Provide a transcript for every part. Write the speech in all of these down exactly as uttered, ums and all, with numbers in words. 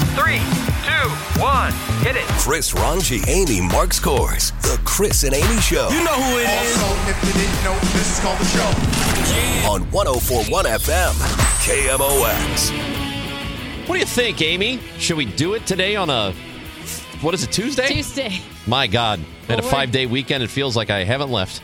Three, two, one, hit it. Chris Ranji, Amy Mark Scores. The Chris and Amy Show. You know who it is. Also, if you didn't know, this is called The Show. Yeah. On one oh four point one F M, K M O X. What do you think, Amy? Should we do it today on a, what is it, Tuesday? Tuesday. My God. Had a Lord. five-day weekend. It feels like I haven't left.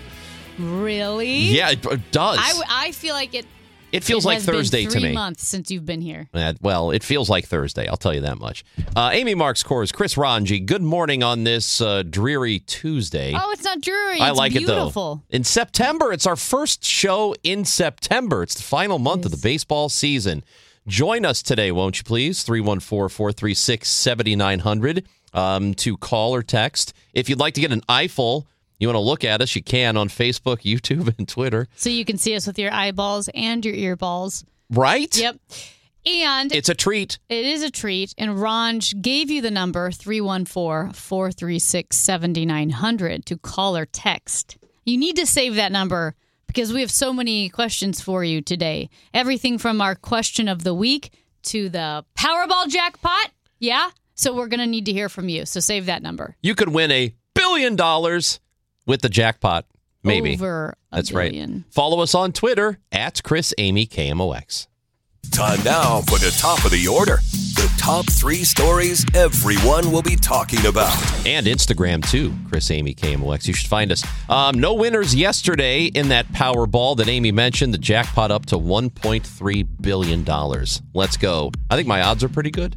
Really? Yeah, it, it does. I, I feel like it. it feels it like has Thursday been to three me. months since you've been here. Uh, well, it feels like Thursday. I'll tell you that much. Uh, Amy Mark Scores, Chris Ranji. Good morning on this uh, dreary Tuesday. Oh, it's not dreary. I It's like beautiful. it, though. In September, it's our first show in September. It's the final month of the baseball season. Join us today, won't you, please? three one four, four three six, seven nine zero zero um, to call or text. If you'd like to get an eyeful, you want to look at us, you can on Facebook, YouTube, and Twitter. So you can see us with your eyeballs and your earballs. Right? Yep. And It's a treat. it is a treat. And Ranj gave you the number three one four, four three six, seven nine zero zero to call or text. You need to save that number because we have so many questions for you today. Everything from our question of the week to the Powerball jackpot. Yeah? So we're going to need to hear from you. So save that number. You could win a billion dollars with the jackpot. Maybe. Over a That's billion. right. Follow us on Twitter at Chris Amy K M O X. Time now for the top of the order. The top three stories everyone will be talking about. And Instagram, too, Chris Amy K M O X. You should find us. Um, no winners yesterday in that Powerball that Amy mentioned. The jackpot up to one point three billion dollars. Let's go. I think my odds are pretty good.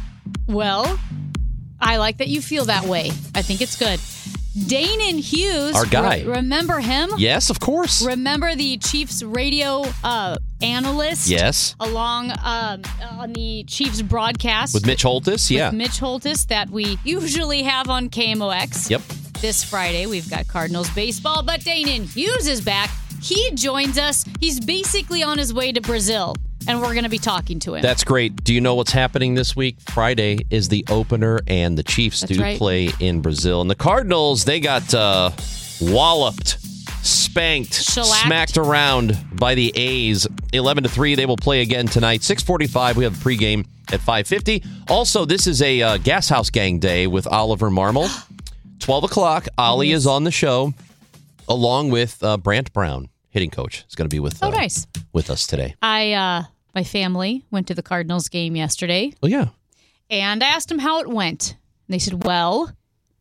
Well, I like that you feel that way. I think it's good. Danon Hughes. Our guy. Re- remember him? Yes, of course. Remember the Chiefs radio uh, analyst? Yes. Along um, on the Chiefs broadcast. With Mitch Holtis, yeah. With Mitch Holtis that we usually have on K M O X. Yep. This Friday, we've got Cardinals baseball, but Danon Hughes is back. He joins us. He's basically on his way to Brazil, and we're going to be talking to him. That's great. Do you know what's happening this week? Friday is the opener, and the Chiefs That's do right. play in Brazil. And the Cardinals, they got uh, walloped, spanked, Shellacked. smacked around by the A's. eleven to three, they will play again tonight. six forty-five, we have a pregame at five fifty. Also, this is a uh, Gas House Gang day with Oliver Marmol. twelve o'clock, Ollie Yes. is on the show, along with uh, Brant Brown, hitting coach. Is going to be with, uh, Oh, nice. with us today. I, uh, my family went to the Cardinals game yesterday, Oh, yeah. and I asked them how it went. And they said, well,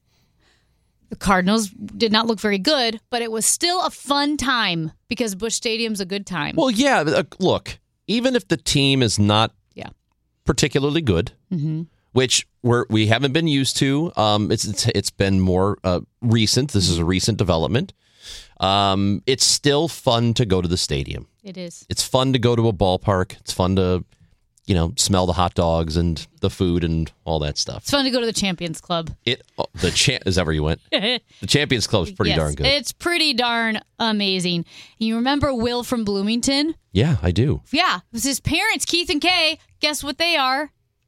the Cardinals did not look very good, but it was still a fun time because Busch Stadium's a good time. Well, yeah. uh, Look, even if the team is not Yeah. particularly good, Mm-hmm. which we're we haven't been used to, um, it's it's, it's been more uh, recent. This is a recent development. Um, it's still fun to go to the stadium. It is. It's fun to go to a ballpark. It's fun to, you know, smell the hot dogs and the food and all that stuff. It's fun to go to the Champions Club. It oh, the cha- is that where you went? The Champions Club is pretty Yes, darn good. It's pretty darn amazing. You remember Will from Bloomington? Yeah, I do. Yeah. It was his parents, Keith and Kay. Guess what they are?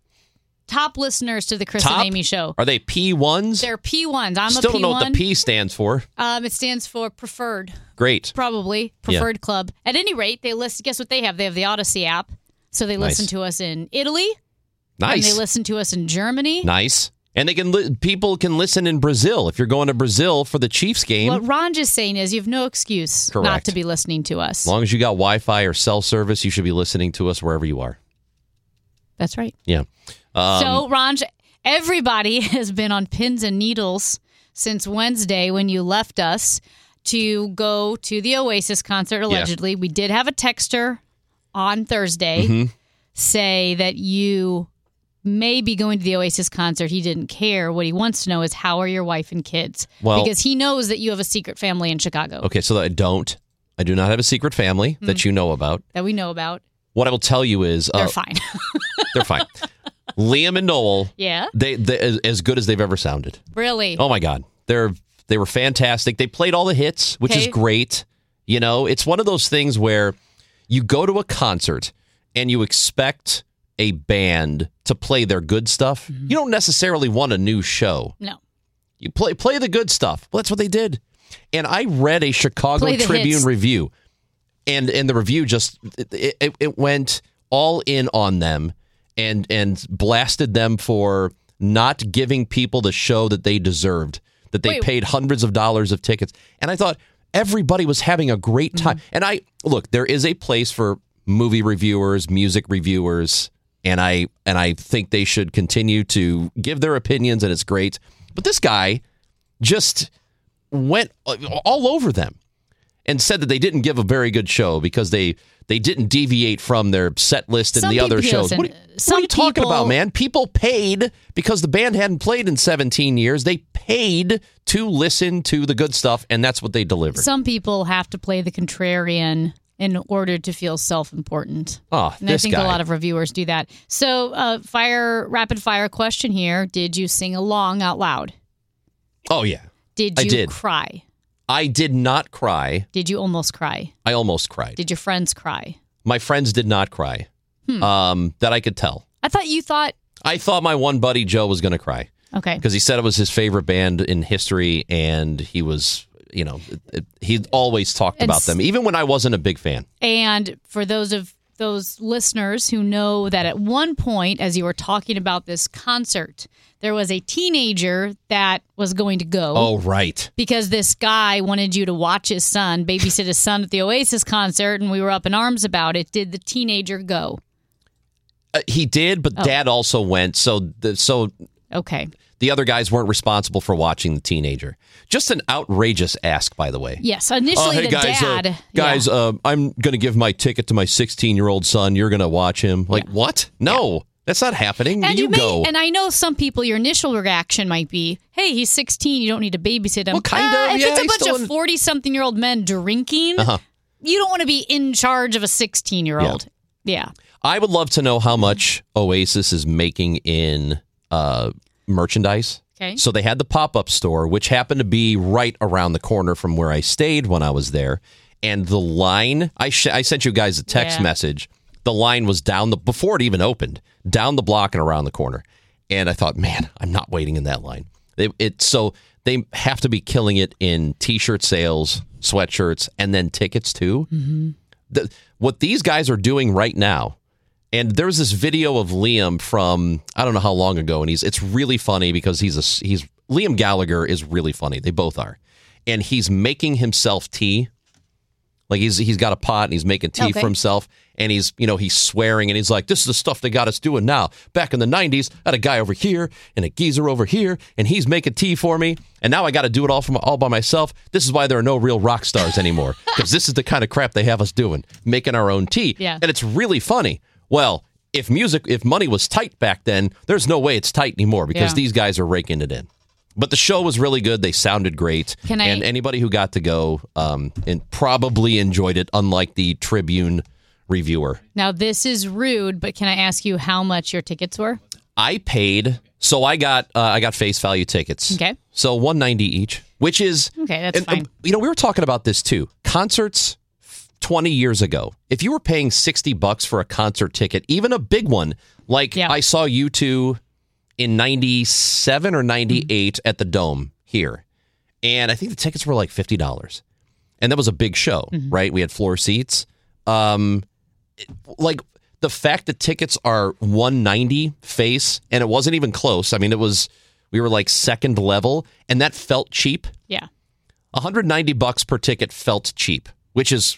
Top listeners to the Chris Top? and Amy show. Are they P ones? They're P ones. I'm Still a P one. don't know what the P stands for. Um, it stands for preferred. Great. Probably preferred club. At any rate, they list. Guess what they have? They have the Odyssey app, so they listen Nice. to us in Italy. Nice. And they listen to us in Germany. Nice. And they can li- people can listen in Brazil if you're going to Brazil for the Chiefs game. What Ron is saying is you have no excuse not Correct. to be listening to us. As long as you got Wi-Fi or cell service, you should be listening to us wherever you are. That's right. Yeah. Um, so, Ron, everybody has been on pins and needles since Wednesday when you left us to go to the Oasis concert, allegedly. We did have a texter on Thursday Mm-hmm. say that you may be going to the Oasis concert. He didn't care. What he wants to know is how are your wife and kids? Well- because he knows that you have a secret family in Chicago okay, so I don't. I do not have a secret family Hmm. that you know about. that we know about. What I will tell you is They're uh, fine. they're fine. Liam and Noel, Yeah? they, they as, as good as they've ever sounded. Really? Oh my God, they're they were fantastic. They played all the hits, which is Okay. great. You know, it's one of those things where you go to a concert and you expect a band to play their good stuff. Mm-hmm. You don't necessarily want a new show. No. You play play the good stuff. Well, that's what they did. And I read a Chicago Play the Tribune hits. review, and and the review just it, it, it went all in on them. and and blasted them for not giving people the show that they deserved, that they Wait. paid hundreds of dollars of tickets. And I thought everybody was having a great time. Mm-hmm. And I look, there is a place for movie reviewers, music reviewers, and I and I think they should continue to give their opinions, and it's great. But this guy just went all over them and said that they didn't give a very good show because they they didn't deviate from their set list and Some the other people- shows. listen, what, are- what some are you talking people- about, man? People paid because the band hadn't played in seventeen years. They paid to listen to the good stuff, and that's what they delivered. Some people have to play the contrarian in order to feel self-important. Oh, and I this think guy. a lot of reviewers do that. So, uh, fire rapid fire question here: did you sing along out loud? Oh yeah, Did I you did. cry? I did not cry. Did you almost cry? I almost cried. Did your friends cry? My friends did not cry. Hmm. Um, that I could tell. I thought you thought. I thought my one buddy Joe was going to cry Okay. because he said it was his favorite band in history, and he was, you know, it, it, he always talked And about s- them, even when I wasn't a big fan. And for those of those listeners who know that at one point, as you were talking about this concert, there was a teenager that was going to go. Oh, right. Because this guy wanted you to watch his son, babysit his son at the Oasis concert, and we were up in arms about it. Did the teenager go? Uh, he did, but Oh. Dad also went. So, the, so Okay. the other guys weren't responsible for watching the teenager. Just an outrageous ask, by the way. Yes. Initially, Oh, hey the guys, dad. uh, guys, yeah. uh, I'm going to give my ticket to my sixteen-year-old son. You're going to watch him. Like, what? No, that's not happening. and you you may, go. and I know some people, your initial reaction might be, "Hey, he's sixteen. You don't need to babysit him." Well, kind Ah, of, If yeah, it's a he's bunch still of in- forty-something-year-old men drinking, Uh-huh. you don't want to be in charge of a sixteen-year-old. Yeah. I would love to know how much Oasis is making in uh, merchandise. Okay. So they had the pop-up store, which happened to be right around the corner from where I stayed when I was there. And the line, I, sh- I sent you guys a text Yeah. message. The line was down the, before it even opened, down the block and around the corner. And I thought, man, I'm not waiting in that line. It, it So they have to be killing it in T-shirt sales, sweatshirts, and then tickets too. Mm-hmm. The, what these guys are doing right now, and there's this video of Liam from I don't know how long ago, and he's it's really funny because he's a he's Liam Gallagher is really funny. They both are, and he's making himself tea. Like he's he's got a pot and he's making tea Okay. for himself, and he's you know he's swearing and he's like, "This is the stuff they got us doing now." Back in the nineties, I had a guy over here and a geezer over here, and he's making tea for me, and now I got to do it all from all by myself. This is why there are no real rock stars anymore, because this is the kind of crap they have us doing, making our own tea, Yeah. and it's really funny. Well, if music, if money was tight back then, there's no way it's tight anymore because Yeah. these guys are raking it in. But the show was really good. They sounded great. Can I- and anybody who got to go um, and probably enjoyed it, unlike the Tribune reviewer. Now, this is rude, but can I ask you how much your tickets were? I paid, so I got uh, I got face value tickets. Okay. So one hundred ninety dollars each, which is Okay, that's and, uh, fine. you know, we were talking about this too. Concerts twenty years ago. If you were paying sixty bucks for a concert ticket, even a big one, like Yeah. I saw U two in ninety-seven or ninety-eight Mm-hmm. at the Dome here. And I think the tickets were like fifty dollars. And that was a big show, Mm-hmm. right? We had floor seats. Um, it- like the fact that tickets are one hundred ninety dollars face, and it wasn't even close. I mean, it was, we were like second level, and that felt cheap. Yeah. one hundred ninety bucks per ticket felt cheap, which is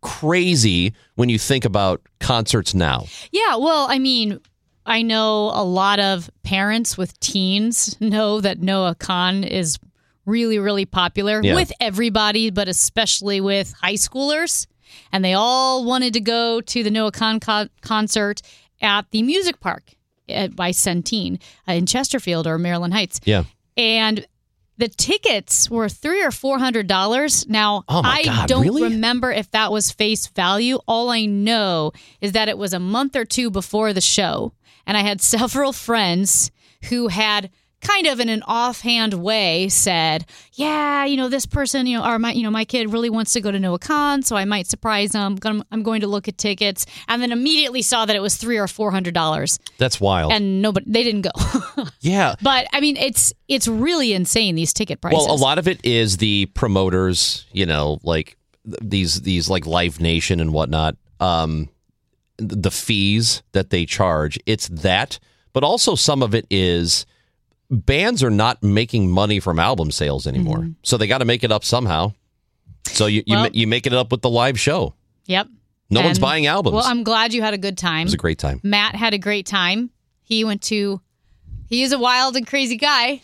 crazy when you think about concerts now. Yeah, well, I mean, I know a lot of parents with teens know that Noah Khan is really, really popular Yeah. with everybody, but especially with high schoolers. And they all wanted to go to the Noah Khan co- concert at the music park at, by Centene uh, in Chesterfield or Maryland Heights. Yeah. And the tickets were three or four hundred dollars. Now, Oh my I God, don't really? remember if that was face value. All I know is that it was a month or two before the show, and I had several friends who had kind of in an offhand way said, "Yeah, you know, this person, you know, or my, you know, my kid really wants to go to Noah Khan, so I might surprise them. I'm, I'm going to look at tickets," and then immediately saw that it was three or four hundred dollars, That's wild. and nobody, they didn't go. yeah. But I mean, it's it's really insane, these ticket prices. Well, a lot of it is the promoters, you know, like th- these these like Live Nation and whatnot. Um, the fees that they charge. It's that, but also some of it is bands are not making money from album sales anymore. Mm-hmm. So they got to make it up somehow. So you you, well, you make it up with the live show. Yep. No and, one's buying albums. Well, I'm glad you had a good time. It was a great time. Matt had a great time. He went to, he is a wild and crazy guy.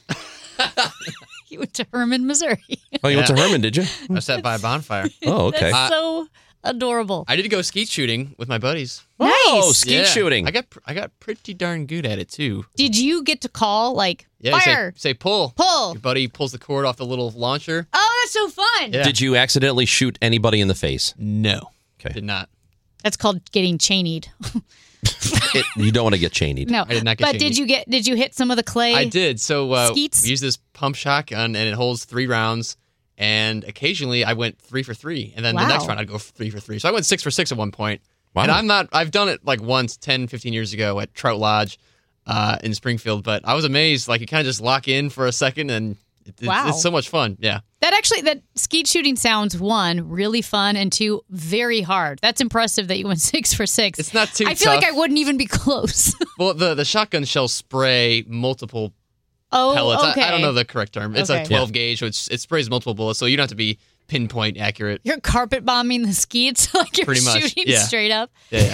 He went to Herman, Missouri. Oh, you yeah. went to Herman, did you? I sat by a bonfire. Oh, okay. That's uh, so adorable. I did go skeet shooting with my buddies. Nice. Oh, skeet yeah. shooting. I got I got pretty darn good at it, too. Did you get to call, like, yeah, fire? Say, say pull. Pull. Your buddy pulls the cord off the little launcher. Oh, that's so fun. Yeah. Did you accidentally shoot anybody in the face? No. Okay. Did not. That's called getting chained. it, you don't want to get chained. No, I did not get But chained. did you get? Did you hit some of the clay? I did. So uh, Skeets? we use this pump shotgun, and it holds three rounds. And occasionally, I went three for three, and then Wow. the next round I'd go three for three. So I went six for six at one point. Wow. And I'm not. I've done it like once, ten, fifteen years ago at Trout Lodge uh, in Springfield. But I was amazed. Like you kind of just lock in for a second, and it, it's, Wow. it's so much fun. Yeah. That actually, that skeet shooting sounds, one, really fun, and two, very hard. That's impressive that you went six for six. It's not too I feel tough. like I wouldn't even be close. Well, the the shotgun shells spray multiple oh, pellets. okay. I, I don't know the correct term. It's Okay. a twelve gauge, so it's, it sprays multiple bullets. So you don't have to be pinpoint accurate. You're carpet bombing the skeets like you're Pretty much, shooting yeah. straight up. Yeah.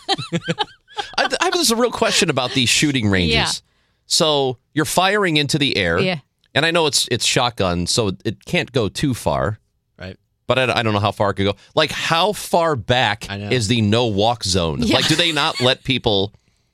I, I have this real question about these shooting ranges. Yeah. So you're firing into the air. Yeah. And I know it's it's shotgun, so it can't go too far. Right. But I, I don't know how far it could go. Like, how far back I know. is the no walk zone? Yeah. Like, do they not let people?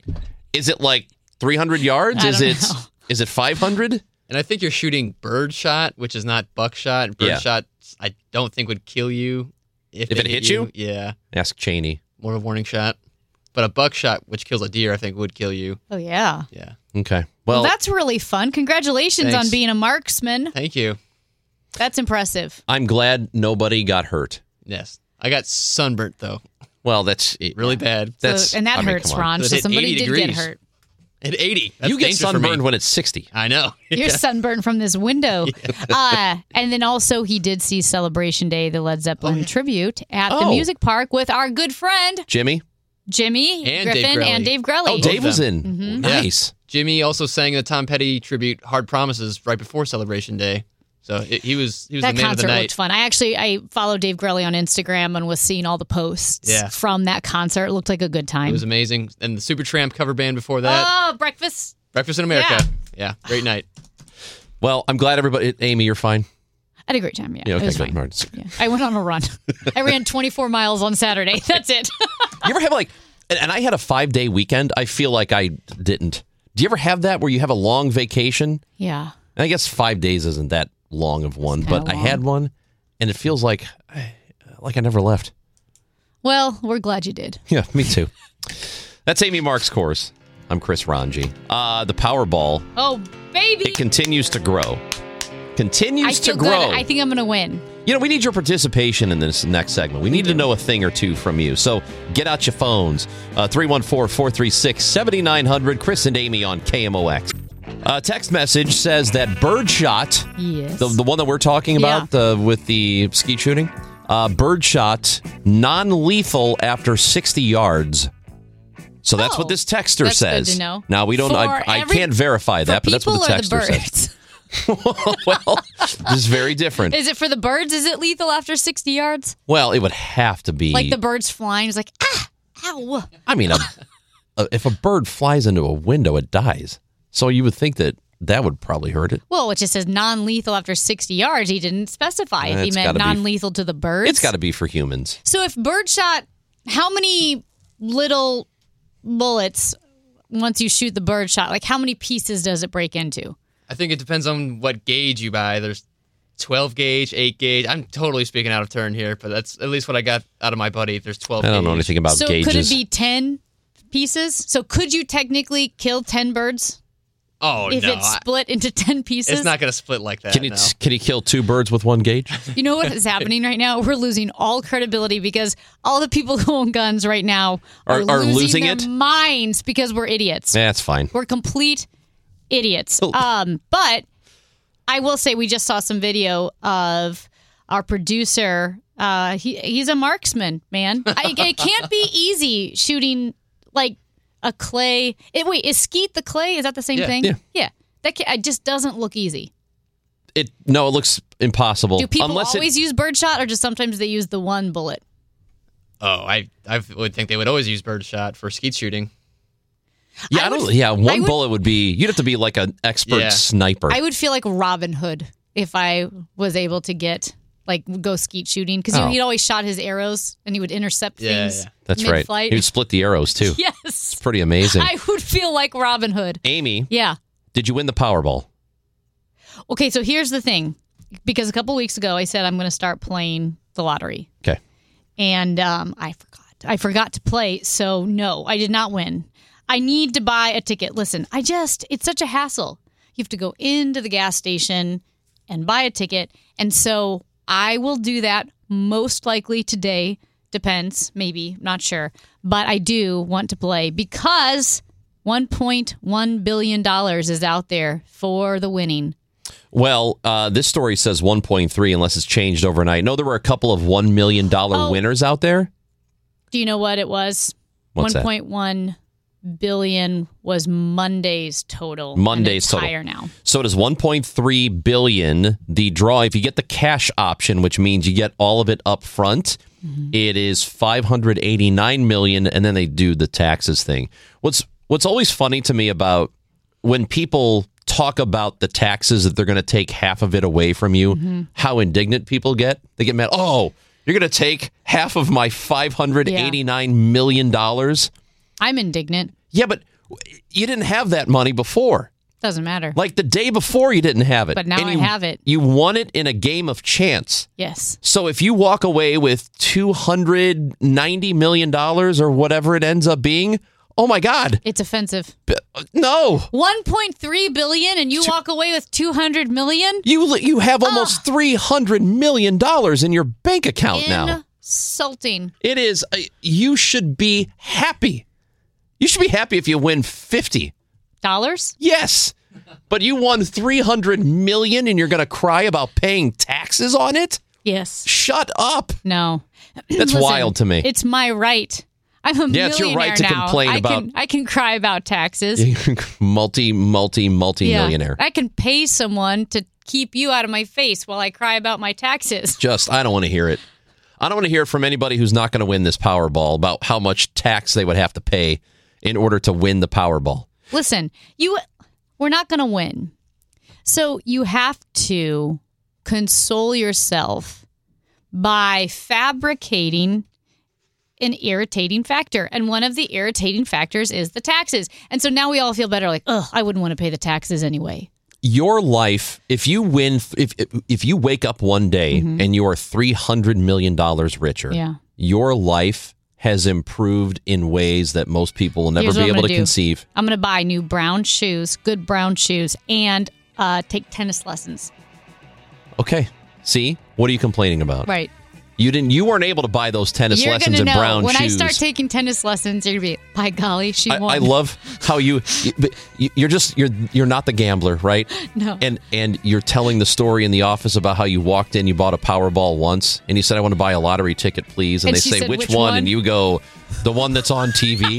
Is it like three hundred yards? I Is don't it know. is it five hundred? And I think you're shooting bird shot, which is not buckshot. And bird Yeah. shot, I don't think would kill you if, If it hit you? Yeah, Ask Cheney. more of a warning shot. But a buckshot, which kills a deer, I think would kill you. Oh, yeah. Yeah. Okay. Well, Well, that's really fun. Congratulations Thanks. on being a marksman. Thank you. That's impressive. I'm glad nobody got hurt. Yes. I got sunburnt though, Well, that's really bad. That's So- and that I mean, hurts, come on. Ron. It So hit somebody eighty did degrees. get hurt. At eighty, that's You get dangerous for me. sunburned when it's sixty. I know. You're sunburned from this window. Uh, and then also he did see Celebration Day, the Led Zeppelin tribute at the Oh. music park with our good friend Jimmy. Jimmy And Dave Griffin Grelly. and Dave Grelly. Oh, Dave was them. in. Mm-hmm. Nice. Jimmy also sang the Tom Petty tribute "Hard Promises" right before Celebration Day, so it, he was he was That the man of the concert night. looked fun. I actually I followed Dave Grelly on Instagram and was seeing all the posts Yeah. from that concert. It looked like a good It time. was amazing, and the Supertramp cover band before that, Oh, breakfast. Breakfast in America. Yeah, great night. Well, I'm glad everybody. Amy, you're fine. I had a great time. Yeah, Yeah, okay, it was good. fine. All right. Yeah. I went on a run. I ran twenty-four miles on Saturday. That's it. You ever have like, and, and I had a five day weekend. I feel like I didn't. Do you ever have that where you have a long vacation? Yeah. And I guess five days isn't that long of one, It's but kinda I had one, and it feels like like I never left. Well, we're glad you did. Yeah, me too. That's Amy Mark's course. I'm Chris Ranji. Uh, the Powerball, Oh, baby. it continues to grow. Continues I to feel grow. good. I think I'm going to win. You know, we need your participation in this next segment. We need to know a thing or two from you. So get out your phones. Uh, three one four, four three six, seven nine zero zero. Chris and Amy on K M O X. A text message says that birdshot, Yes. the, the one that we're talking about uh, with the skeet shooting, uh, birdshot, non-lethal after sixty yards. So that's Oh, what this texter that's good says. to know. Now, we don't, I, For I every- can't verify that, For but that's what the people or texter the says. birds? Well, this is very different. Is it for the birds? Is it lethal after sixty yards? Well, it would have to be. Like the birds flying? It's like, ah, ow. I mean, a, a, if a bird flies into a window, it dies. So you would think that that would probably hurt it. Well, it just says non-lethal after sixty yards. He didn't specify if he It's meant gotta be- non-lethal to the birds. It's got to be for humans. So if birdshot, how many little bullets, once you shoot the birdshot, like how many pieces does it break into? I think it depends on what gauge you buy. There's twelve gauge, eight gauge. I'm totally speaking out of turn here, but that's at least what I got out of my buddy. There's twelve I don't know gauge. anything about so gauges. could it be ten pieces? So could you technically kill ten birds Oh, if no. it's I- split into ten pieces? it's not going to split like that. Can you no. can you kill two birds with one gauge? You know what is happening right now? We're losing all credibility because all the people who own guns right now are, Are- are losing, losing their it? minds because we're idiots. That's fine. We're complete idiots. Oh. Um, but I will say we just saw some video of our producer, uh, he he's a marksman, man. I, it can't be easy shooting like a clay. It, wait, is skeet the clay? Is that the same Yeah. thing? Yeah. Yeah. That can, it just doesn't look easy. It no, it looks impossible. Do people Unless always it, use birdshot, or just sometimes they use the one bullet? Oh, I I would think they would always use birdshot for skeet shooting. Yeah, I, I would- don't. Yeah, one I would- bullet would be. You'd have to be like an expert Yeah. sniper. I would feel like Robin Hood if I was able to get like go skeet shooting, because Oh. he'd always shot his arrows and he would intercept Yeah, things. yeah. That's right. mid-flight. He would split the arrows too. Yes, Pretty amazing. I would feel like Robin Hood. Amy, Yeah. did you win the Powerball? Okay, so here's the thing, because a couple weeks ago I said I'm going to start playing the lottery, Okay. and um, I forgot. I forgot to play, so no, I did not win. I need to buy a ticket. Listen, I just, it's such a hassle. You have to go into the gas station and buy a ticket. And so I will do that most likely today. Depends, maybe, not sure. But I do want to play because one point one billion dollars is out there for the winning. Well, uh, this story says one point three unless it's changed overnight. No, there were a couple of one million dollars Oh. winners out there. Do you know what it was? What's that? one point one billion was Monday's total. Monday's and it's total. higher now. So it is one point three billion dollars. The draw, if you get the cash option, which means you get all of it up front, Mm-hmm. it is five hundred eighty-nine million dollars, and then they do the taxes thing. What's what's always funny to me about when people talk about the taxes that they're going to take half of it away from you, Mm-hmm. how indignant people get. They get mad. Oh, you're going to take half of my five hundred eighty-nine million dollars? I'm indignant. Yeah, but you didn't have that money before. Doesn't matter. Like the day before, you didn't have it. But now And I you- have it. You won it in a game of chance. Yes. So if you walk away with two hundred ninety million dollars or whatever it ends up being, oh my God. It's offensive. B- No. one point three billion and you walk away with two hundred million? You you have almost three hundred million dollars in your bank account now. Insulting. It is. Uh, you should be happy. You should be happy if you win fifty. Dollars? Yes. But you won three hundred million and you're going to cry about paying taxes on it? Yes. Shut up. No. That's Listen, wild to me. It's my right. I'm a Yeah, it's your millionaire right to now. complain I about- Can, I can cry about taxes. multi, multi, multi millionaire. I can pay someone to keep you out of my face while I cry about my taxes. Just, I don't want to hear it. I don't want to hear it from anybody who's not going to win this Powerball about how much tax they would have to pay in order to win the Powerball. Listen, you we're not going to win. So you have to console yourself by fabricating an irritating factor. And one of the irritating factors is the taxes. And so now we all feel better like, "Ugh, I wouldn't want to pay the taxes anyway." Your life, if you win, if if you wake up one day and you are three hundred million dollars richer, Yeah. your life has improved in ways that most people will never Here's what be I'm able gonna to do. conceive. I'm going to buy new brown shoes, good brown shoes, and uh, take tennis lessons. Okay. See? What are you complaining about? Right. You didn't you weren't able to buy those tennis You're lessons going to in know brown when shoes. I start taking tennis lessons, you're going to be, by golly, she I, won. I love how you, you but you- you're just you're you're not the gambler, right? No. And and you're telling the story in the office about how you walked in, you bought a Powerball once, and you said, "I want to buy a lottery ticket, please." And, And they she say, said, "Which, "Which one? one?" And you go, "The one that's on T V."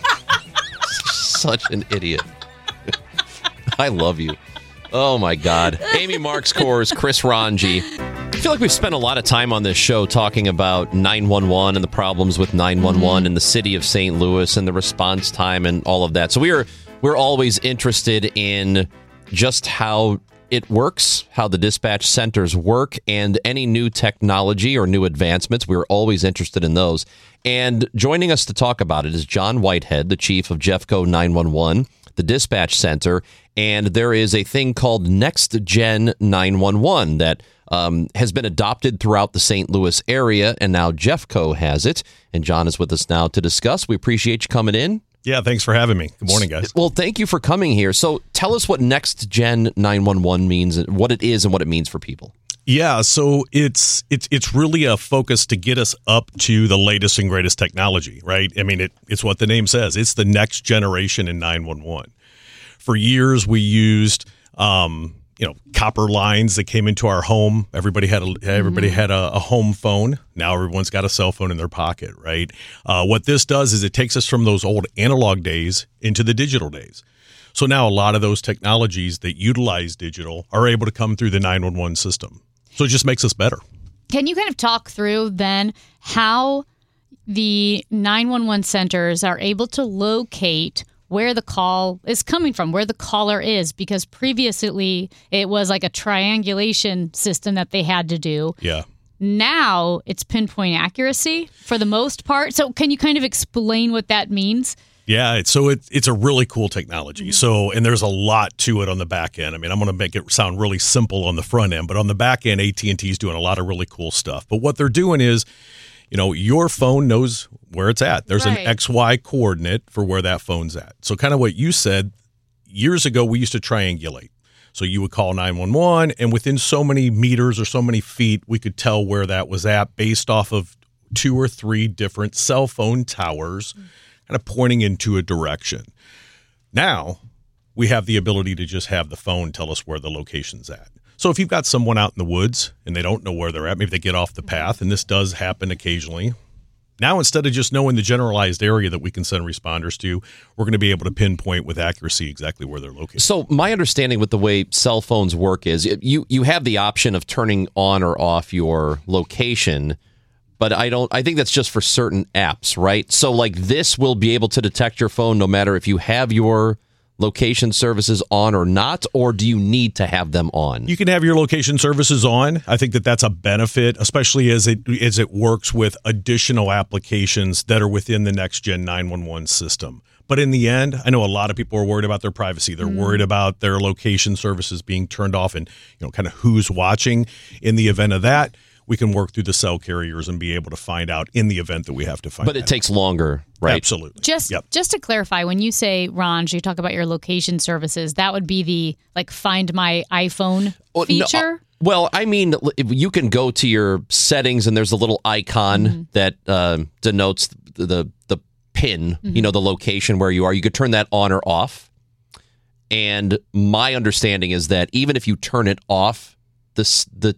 Such an idiot. I love you. Oh my God. Amy Marks Kors, Chris Ranji. I feel like we've spent a lot of time on this show talking about nine one one and the problems with nine one one in the city of Saint Louis and the response time and all of that. So we are we're always interested in just how it works, how the dispatch centers work, and any new technology or new advancements. We're always interested in those. And joining us to talk about it is John Whitehead, the chief of Jeffco nine one one, the dispatch center. And there is a thing called Next Gen nine one one that um, has been adopted throughout the Saint Louis area, and now Jeffco has it. And John is with us now to discuss. We appreciate you coming in. Yeah, thanks for having me. Good morning, guys. Well, thank you for coming here. So tell us what Next Gen nine one one means, and what it is, and what it means for people. Yeah, so it's it's it's really a focus to get us up to the latest and greatest technology, right? I mean, it, it's what the name says. It's the next generation in nine one one. For years, we used um, you know, copper lines that came into our home. Everybody had a everybody mm-hmm. had a, a home phone. Now everyone's got a cell phone in their pocket, right? Uh, what this does is it takes us from those old analog days into the digital days. So now a lot of those technologies that utilize digital are able to come through the nine one one system. So it just makes us better. Can you kind of talk through then how the nine one one centers are able to locate where the call is coming from, where the caller is? Because previously it was like a triangulation system that they had to do. Yeah. Now it's pinpoint accuracy for the most part. So can you kind of explain what that means? Yeah, it's, so it, it's a really cool technology. Mm-hmm. So, and there's a lot to it on the back end. I mean, I'm going to make it sound really simple on the front end, but on the back end, A T and T is doing a lot of really cool stuff. But what they're doing is, you know, your phone knows where it's at. There's right. an X Y coordinate for where that phone's at. So kind of what you said, years ago, we used to triangulate. So you would call nine one one, and within so many meters or so many feet, we could tell where that was at based off of two or three different cell phone towers kind of pointing into a direction. Now, we have the ability to just have the phone tell us where the location's at. So if you've got someone out in the woods and they don't know where they're at, maybe they get off the path, and this does happen occasionally. Now, instead of just knowing the generalized area that we can send responders to, we're going to be able to pinpoint with accuracy exactly where they're located. So my understanding with the way cell phones work is you, you have the option of turning on or off your location, but I don't. I think that's just for certain apps, right? So like this will be able to detect your phone no matter if you have your location services on or not, or do you need to have them on? You can have your location services on. I think that that's a benefit, especially as it as it works with additional applications that are within the next gen nine one one system. But in the end, I know a lot of people are worried about their privacy. They're mm. worried about their location services being turned off and, you know, kind of who's watching. In the event of that, we can work through the cell carriers and be able to find out in the event that we have to find out. But it takes longer, right? Absolutely. Just yep. just to clarify, when you say, Ranj, you talk about your location services, that would be the, like, Find My iPhone well, feature? No, uh, well, I mean, you can go to your settings and there's a little icon mm-hmm. that uh, denotes the, the, the pin, mm-hmm. you know, the location where you are. You could turn that on or off. And my understanding is that even if you turn it off, the the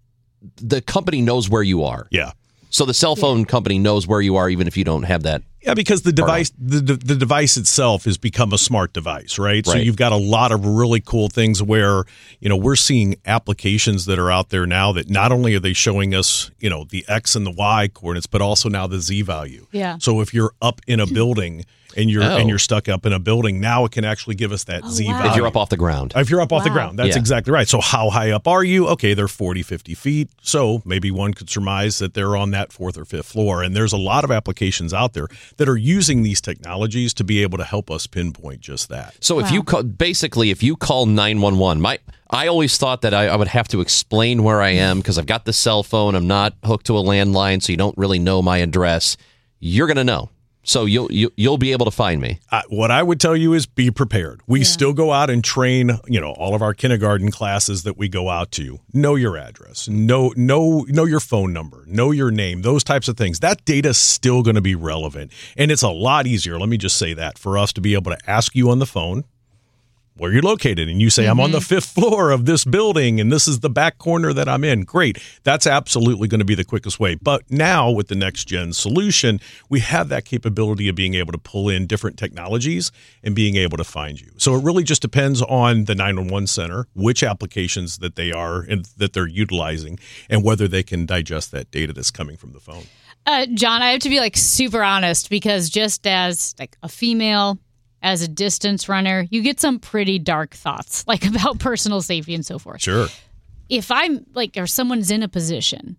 the company knows where you are. Yeah. So the cell phone yeah. company knows where you are, even if you don't have that. Yeah, because the device, the, the device itself has become a smart device, right? right? So you've got a lot of really cool things where, you know, we're seeing applications that are out there now that not only are they showing us, you know, the X and the Y coordinates, but also now the Z value. Yeah. So if you're up in a building and you're oh. and you're stuck up in a building, now it can actually give us that oh, Z wow. value. If you're up off the ground. If you're up off wow. the ground, that's yeah. exactly right. So how high up are you? Okay, they're forty, fifty feet. So maybe one could surmise that they're on that fourth or fifth floor. And there's a lot of applications out there that are using these technologies to be able to help us pinpoint just that. So if wow. you call, basically, if you call nine one one, my I always thought that I, I would have to explain where I am because I've got the cell phone. I'm not hooked to a landline, so you don't really know my address. You're going to know. So you'll you, you'll be able to find me. Uh, what I would tell you is be prepared. We yeah. still go out and train, you know, all of our kindergarten classes that we go out to. Know your address. Know know know your phone number. Know your name. Those types of things. That data is still going to be relevant, and it's a lot easier. Let me just say that for us to be able to ask you on the phone where you're located, and you say, mm-hmm. I'm on the fifth floor of this building, and this is the back corner that I'm in. Great. That's absolutely going to be the quickest way. But now with the next gen solution, we have that capability of being able to pull in different technologies and being able to find you. So it really just depends on the nine one one center, which applications that they are and that they're utilizing, and whether they can digest that data that's coming from the phone. Uh, John, I have to be like super honest because just as like a female, as a distance runner, you get some pretty dark thoughts, like about personal safety and so forth. Sure. If I'm like, or someone's in a position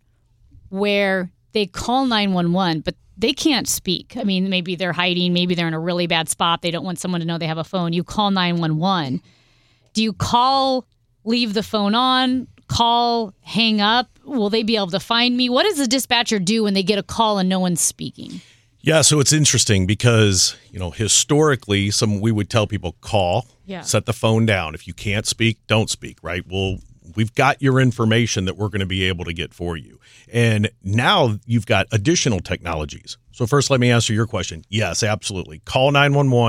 where they call nine one one, but they can't speak. I mean, maybe they're hiding, maybe they're in a really bad spot. They don't want someone to know they have a phone. You call nine one one. Do you call, leave the phone on, call, hang up? Will they be able to find me? What does the dispatcher do when they get a call and no one's speaking? Yeah, so it's interesting because, you know, historically, some we would tell people call, yeah. set the phone down. If you can't speak, don't speak, right? Well, we've got your information that we're going to be able to get for you. And now you've got additional technologies. So first, let me answer your question. Yes, absolutely. Call nine one one.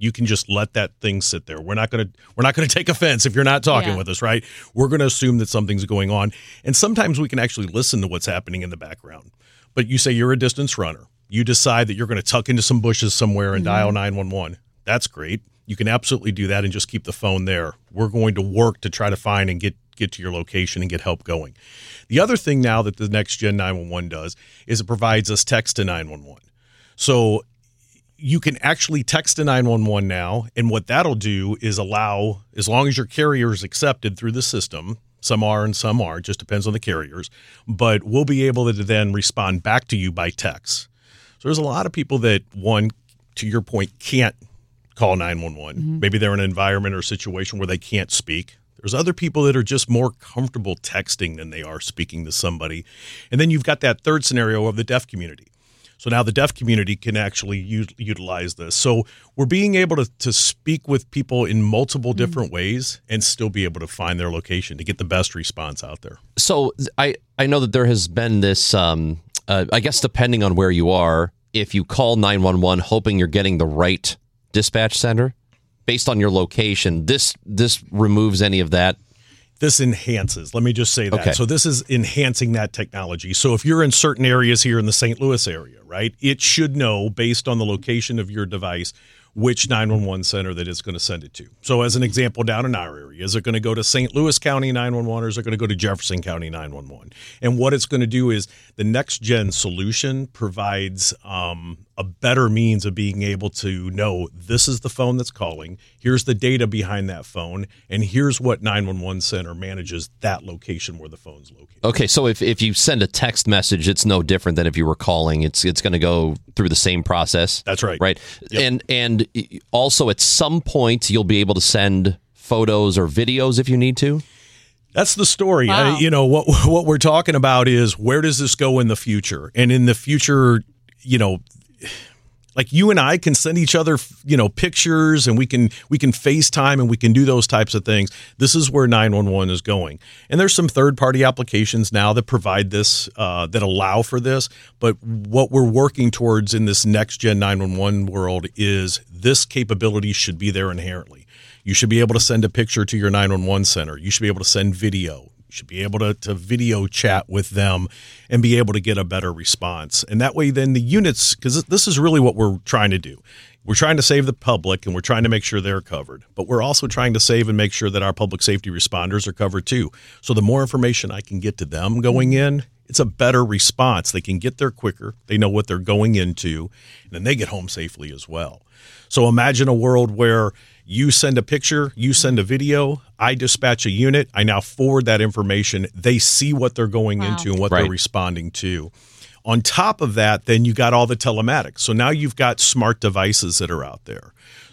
You can just let that thing sit there. We're not going to we're not going to take offense if you're not talking Yeah. with us, right? We're going to assume that something's going on. And sometimes we can actually listen to what's happening in the background. But you say you're a distance runner. You decide that you're going to tuck into some bushes somewhere and Mm-hmm. dial nine one one. That's great. You can absolutely do that and just keep the phone there. We're going to work to try to find and get get to your location and get help going. The other thing now that the next gen nine one one does is it provides us text to nine one one. So you can actually text to nine one one now, and what that'll do is allow, as long as your carrier is accepted through the system, some are and some aren't, just depends on the carriers, but we'll be able to then respond back to you by text. So there's a lot of people that, one, to your point, can't call nine one one. Mm-hmm. Maybe they're in an environment or situation where they can't speak. There's other people that are just more comfortable texting than they are speaking to somebody. And then you've got that third scenario of the deaf community. So now the deaf community can actually u- utilize this. So we're being able to, to speak with people in multiple different mm-hmm. ways and still be able to find their location to get the best response out there. So I, I know that there has been this, um, uh, I guess depending on where you are, if you call nine one one hoping you're getting the right dispatch center, based on your location, this this removes any of that. This enhances. Let me just say that. Okay. So this is enhancing that technology. So if you're in certain areas here in the Saint Louis area, right, it should know based on the location of your device which nine one one center that it's going to send it to. So as an example, down in our area, is it going to go to Saint Louis County nine one one or is it going to go to Jefferson County nine one one? And what it's going to do is the next gen solution provides um, a better means of being able to know this is the phone that's calling, here's the data behind that phone, and here's what nine one one center manages that location where the phone's located. Okay, so if, if you send a text message, it's no different than if you were calling. It's it's going to go through the same process. That's right. Right. Yep. And and also at some point you'll be able to send photos or videos if you need to. That's the story. Wow. I, you know, what what we're talking about is where does this go in the future? And in the future, you know, like you and I can send each other, you know, pictures and we can we can FaceTime and we can do those types of things. This is where nine one one is going. And there's some third-party applications now that provide this, uh, that allow for this. But what we're working towards in this next-gen nine one one world is this capability should be there inherently. You should be able to send a picture to your nine one one center. You should be able to send video. You should be able to, to video chat with them and be able to get a better response. And that way then the units, because this is really what we're trying to do. We're trying to save the public and we're trying to make sure they're covered. But we're also trying to save and make sure that our public safety responders are covered too. So the more information I can get to them going in, it's a better response. They can get there quicker. They know what they're going into, and then they get home safely as well. So imagine a world where you send a picture, you send a video, I dispatch a unit, I now forward that information. They see what they're going Wow. into and what Right. they're responding to. On top of that, then you got all the telematics. So now you've got smart devices that are out there.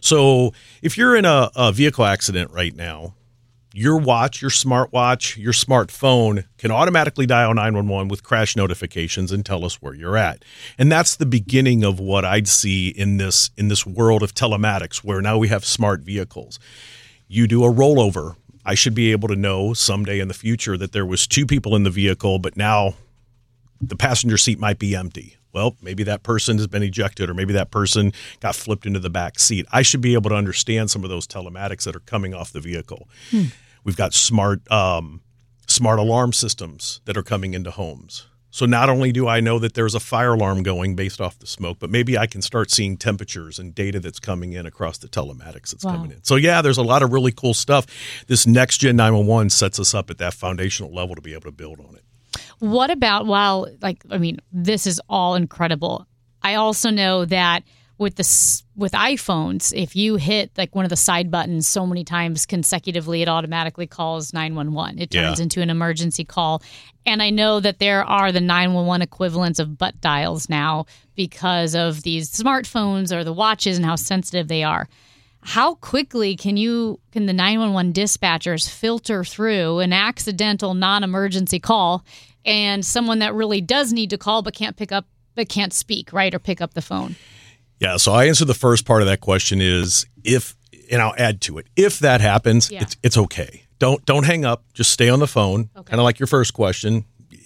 So if you're in a, a vehicle accident right now, your watch, your smartwatch, your smartphone can automatically dial nine one one with crash notifications and tell us where you're at. And that's the beginning of what I'd see in this in this world of telematics, where now we have smart vehicles. You do a rollover. I should be able to know someday in the future that there was two people in the vehicle, but now the passenger seat might be empty. Well, maybe that person has been ejected or maybe that person got flipped into the back seat. I should be able to understand some of those telematics that are coming off the vehicle. Hmm. We've got smart um, smart alarm systems that are coming into homes. So not only do I know that there's a fire alarm going based off the smoke, but maybe I can start seeing temperatures and data that's coming in across the telematics that's Wow. coming in. So yeah, there's a lot of really cool stuff. This next gen nine one one sets us up at that foundational level to be able to build on it. What about while, like, I mean, this is all incredible. I also know that with the s- with iPhones, if you hit like one of the side buttons so many times consecutively, it automatically calls nine one one. It turns Yeah. into an emergency call. And I know that there are the nine one one equivalents of butt dials now because of these smartphones or the watches and how sensitive they are. How quickly can you can the nine one one dispatchers filter through an accidental non-emergency call and someone that really does need to call but can't pick up but can't speak, right, or pick up the phone? Yeah, so I answer the first part of that question is if, and I'll add to it, if that happens, Yeah. it's it's okay. Don't don't hang up. Just stay on the phone. Okay. Kind of like your first question.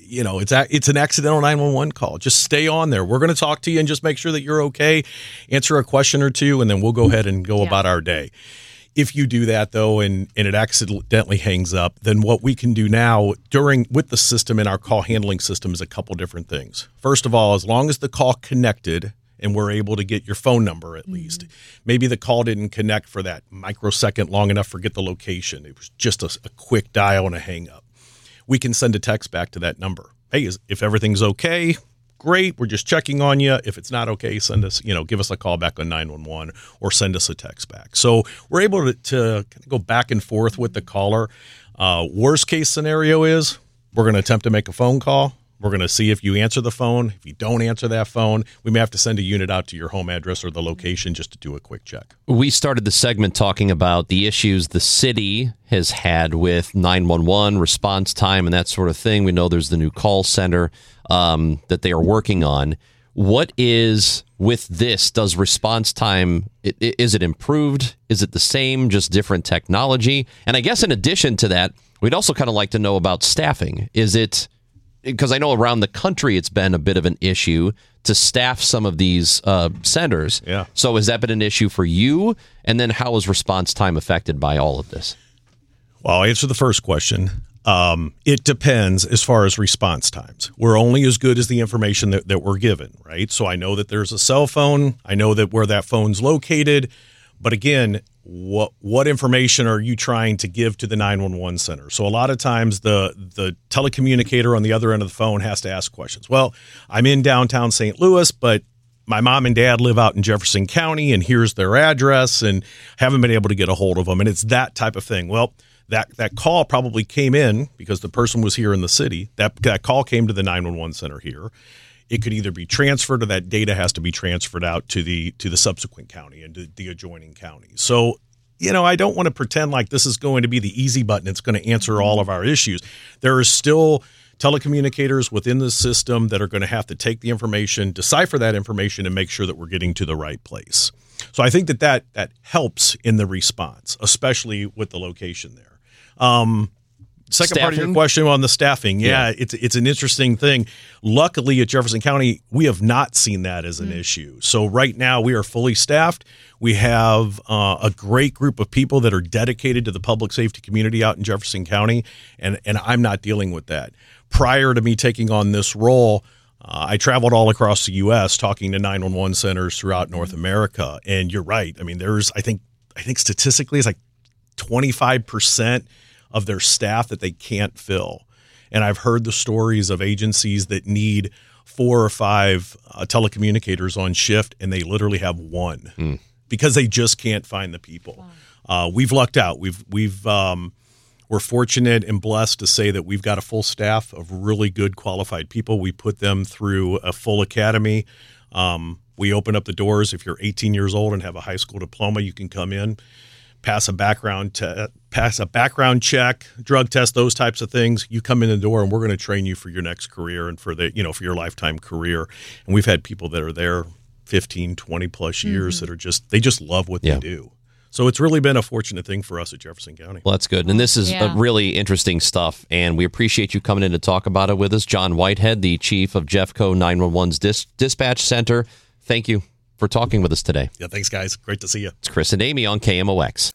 you know, it's a, it's an accidental nine one one call. Just stay on there. We're going to talk to you and just make sure that you're okay, answer a question or two, and then we'll go ahead and go Yeah. about our day. If you do that, though, and, and it accidentally hangs up, then what we can do now during with the system in our call handling system is a couple different things. First of all, as long as the call connected and we're able to get your phone number at mm-hmm. least, maybe the call didn't connect for that microsecond long enough to get the location. It was just a, a quick dial and a hang up. We can send a text back to that number. Hey, is, if everything's okay, great. We're just checking on you. If it's not okay, send us, you know, give us a call back on nine one one or send us a text back. So we're able to, to kind of go back and forth with the caller. Uh, worst case scenario is we're going to attempt to make a phone call. We're going to see if you answer the phone. If you don't answer that phone, we may have to send a unit out to your home address or the location just to do a quick check. We started the segment talking about the issues the city has had with nine one one, response time, and that sort of thing. We know there's the new call center um, that they are working on. What is, with this, does response time, is it improved? Is it the same, just different technology? And I guess in addition to that, we'd also kind of like to know about staffing. Is it... Because I know around the country it's been a bit of an issue to staff some of these uh, centers. Yeah. So has that been an issue for you? And then how is response time affected by all of this? Well, I'll answer the first question. Um, it depends as far as response times. We're only as good as the information that, that we're given, right? So I know that there's a cell phone. I know that where that phone's located. But again, what what information are you trying to give to the nine one one center? So a lot of times the the telecommunicator on the other end of the phone has to ask questions. Well, I'm in downtown Saint Louis, but my mom and dad live out in Jefferson County, and here's their address, and haven't been able to get a hold of them. And it's that type of thing. Well, that that call probably came in because the person was here in the city. That that call came to the nine one one center here. It could either be transferred or that data has to be transferred out to the to the subsequent county and to the adjoining county. So, you know, I don't want to pretend like this is going to be the easy button. It's going to answer all of our issues. There are still telecommunicators within the system that are going to have to take the information, decipher that information, and make sure that we're getting to the right place. So I think that that, that helps in the response, especially with the location there. Um Second Staffing? part of your question on the staffing. Yeah, yeah, it's it's an interesting thing. Luckily, at Jefferson County, we have not seen that as an mm. issue. So right now, we are fully staffed. We have uh, a great group of people that are dedicated to the public safety community out in Jefferson County, and, and I'm not dealing with that. Prior to me taking on this role, uh, I traveled all across the U S talking to nine one one centers throughout North America. And you're right. I mean, there's, I think, I think statistically, it's like twenty-five percent of their staff that they can't fill. And I've heard the stories of agencies that need four or five uh, telecommunicators on shift, and they literally have one mm. because they just can't find the people. Wow. Uh, we've lucked out. We've we've um, we're fortunate and blessed to say that we've got a full staff of really good qualified people. We put them through a full academy. Um, we open up the doors. If you're eighteen years old and have a high school diploma, you can come in, pass a background te- pass a background check, drug test, those types of things. You come in the door, and we're going to train you for your next career and for the you know for your lifetime career. And we've had people that are there fifteen, twenty plus years mm-hmm. that are just they just love what yeah. they do. So it's really been a fortunate thing for us at Jefferson County. Well, that's good. And this is yeah. a really interesting stuff, and we appreciate you coming in to talk about it with us. John Whitehead, the chief of Jeffco nine one one's dis- Dispatch Center. Thank you for talking with us today. Yeah, thanks, guys. Great to see you. It's Chris and Amy on K M O X.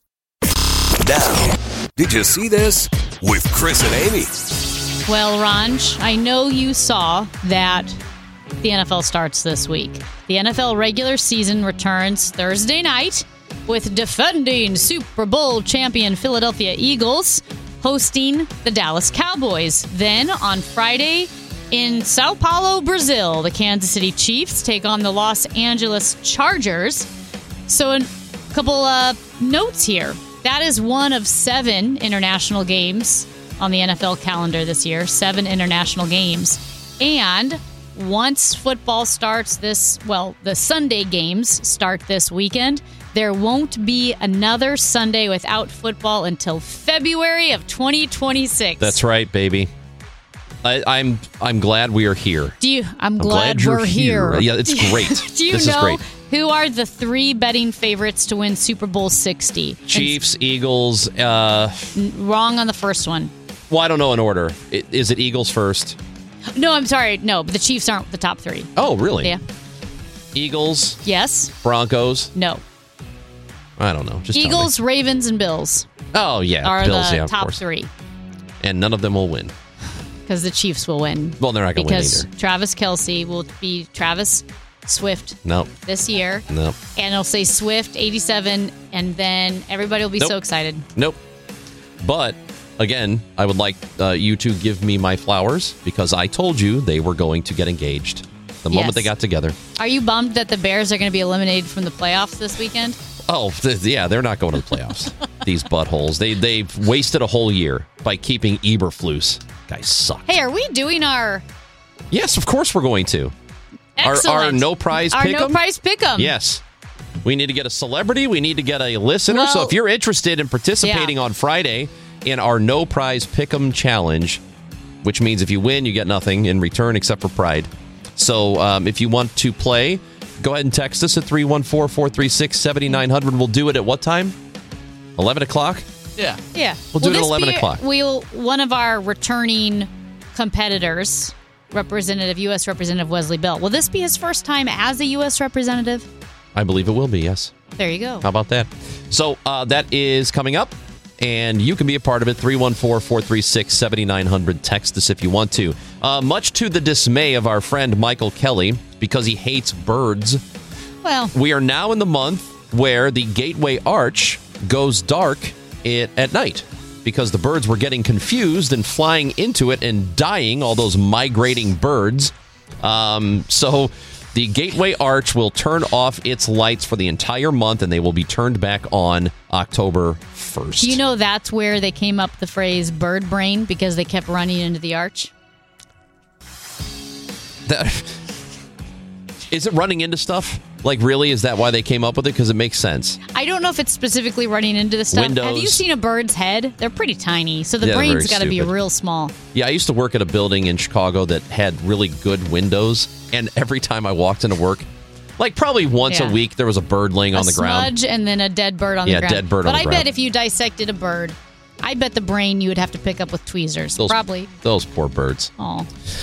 Now, did you see this? With Chris and Amy. Well, Ranj, I know you saw that the N F L starts this week. The N F L regular season returns Thursday night with defending Super Bowl champion Philadelphia Eagles hosting the Dallas Cowboys. Then on Friday in Sao Paulo, Brazil, the Kansas City Chiefs take on the Los Angeles Chargers. So a couple uh, notes here. That is one of seven international games on the N F L calendar this year. Seven international games. And once football starts this, well, the Sunday games start this weekend, there won't be another Sunday without football until February of twenty twenty-six. That's right, baby. I, I'm I'm glad we are here. Do you? I'm, I'm glad, glad we're here. here. Yeah, it's great. Do you this know is great. Who are the three betting favorites to win Super Bowl sixty? Chiefs, and, Eagles. Uh, wrong on the first one. Well, I don't know in order. It, is it Eagles first? No, I'm sorry. No, but the Chiefs aren't the top three. Oh, really? Yeah. Eagles, Yes. Broncos. No. I don't know. Just tell me. Eagles, Ravens, and Bills Oh, yeah. are Bills, the yeah, of top course. three And none of them will win. because the Chiefs will win. Well, they're not going to win Because either. Travis Kelce will be Travis Swift Nope. this year. Nope. And it'll say Swift eighty-seven, and then everybody will be Nope. so excited. Nope. But again, I would like uh, you to give me my flowers because I told you they were going to get engaged the moment Yes. they got together. Are you bummed that the Bears are going to be eliminated from the playoffs this weekend? Oh, th- yeah, they're not going to the playoffs. These buttholes. They they've wasted a whole year by keeping Eberflus. Guys suck. Hey, are we doing our Yes, of course we're going to. Our, excellent our no prize our pick 'em? no prize pick 'em? Yes. We need to get a celebrity. We need to get a listener. so Well- if you're interested in participating Yeah. on Friday in our no prize pick'em challenge, which means if you win, you get nothing in return except for pride. So um, if you want to play, go ahead and text us at three one four, four three six, seven nine zero zero. We'll do it at what time? eleven o'clock? Yeah. Yeah. We'll do it at this eleven be- o'clock. We'll one of our returning competitors, Representative U S Representative Wesley Bell. Will this be his first time as a U S representative? I believe it will be, yes. There you go. How about that? So uh, that is coming up, and you can be a part of it. three one four, four three six, seven nine zero zero. Text us if you want to. Uh, much to the dismay of our friend Michael Kelly, because he hates birds, Well, we are now in the month where the Gateway Arch goes dark it, at night because the birds were getting confused and flying into it and dying, all those migrating birds. Um, so the Gateway Arch will turn off its lights for the entire month, and they will be turned back on October first. do you know that's where they came up with the phrase bird brain because they kept running into the arch? That, is it running into stuff? Like, really? Is that why they came up with it? Because it makes sense. I don't know if it's specifically running into the stuff. Have you Windows. seen a bird's head? They're pretty tiny, so the Yeah, they're brain's very got to be stupid. real small. Yeah, I used to work at a building in Chicago that had really good windows, and every time I walked into work, like probably once Yeah. a week, there was a bird laying on a the ground. smudge and then a dead bird on Yeah, the ground. dead bird but on the I ground. bet if you dissected a bird, I bet the brain you would have to pick up with tweezers. Those, Probably. Those poor birds. Oh.